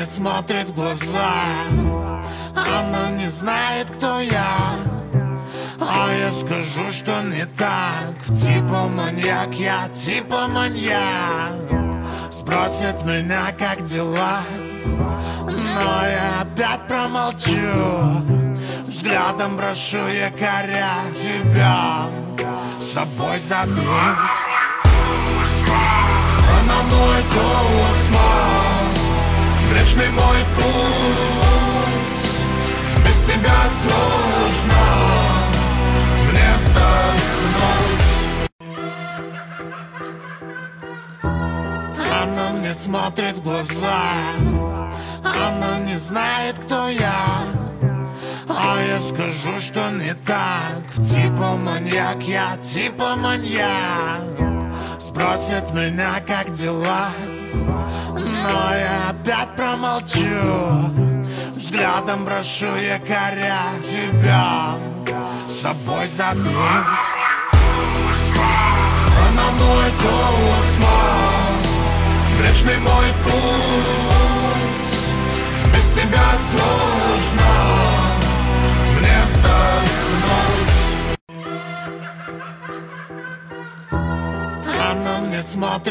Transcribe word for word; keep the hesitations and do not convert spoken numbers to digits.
мне смотрит в глаза. Она не знает, кто я, а я скажу, что не так. Типа маньяк, я типа маньяк. Спросит меня, как дела, но я опять промолчу. Взглядом брошу я, коря тебя, с собой забей. Она мой космос, Млечный мой путь. Без тебя сложно мне вздохнуть. Она мне смотрит в глаза. Она не знает, кто я, а я скажу, что не так. Типа маньяк, я типа маньяк. Спросит меня, как дела, но я опять промолчу. Взглядом брошу я, коря тебя, с собой забей. Она мой космос, Млечный мой путь. Без тебя сложно мне вздохнуть. Она мне смотрит